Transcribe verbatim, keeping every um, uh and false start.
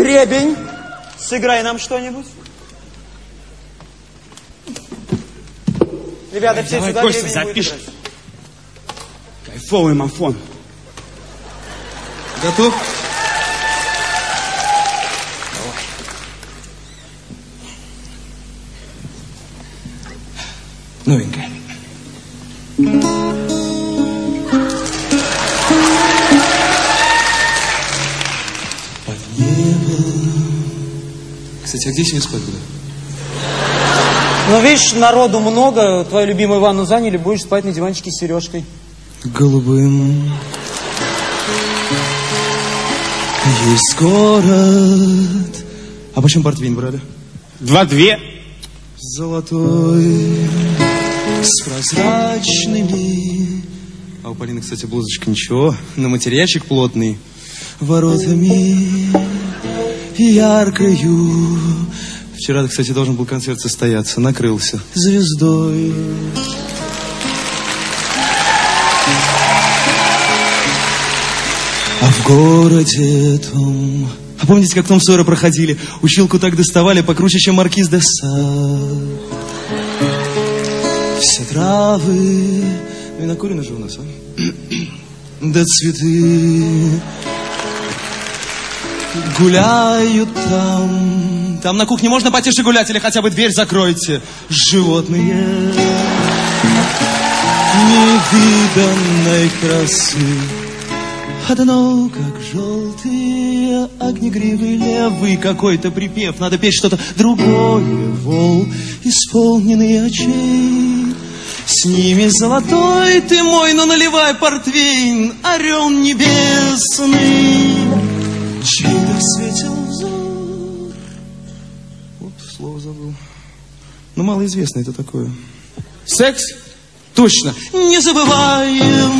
Гребень, сыграй нам что-нибудь. Ребята, все давай, сюда, Костя, гребень запишем. будет играть. Кайфовый мафон. Готов? Новенькая. Под небом. Кстати, а где сегодня спать буду? Ну, видишь, народу много, твою любимую ванну заняли, будешь спать на диванчике с Сережкой. Голубым. Есть город. А почему портвейн брали? Два-две. Золотой, с прозрачными. А у Полины, кстати, блузочка ничего. На материальчик плотный. Воротами яркою. Вчера, кстати, должен был концерт состояться. Накрылся звездой. А в городе том... А помните, как Том Сойера проходили? Училку так доставали, покруче, чем маркиз де Сад. Все травы... Винокурено же у нас, а? Да цветы... Гуляют там... Там на кухне можно потише гулять, или хотя бы дверь закройте. Животные... Невиданной красы. Одно, как желтые огнегривый левый какой-то припев. Надо петь что-то другое, вол, исполненный очей. С ними золотой ты мой, но наливай портвейн, орел небесный. Чей-то светил взор. Вот, слово забыл. Ну, малоизвестно это такое. Секс? Точно. Не забываем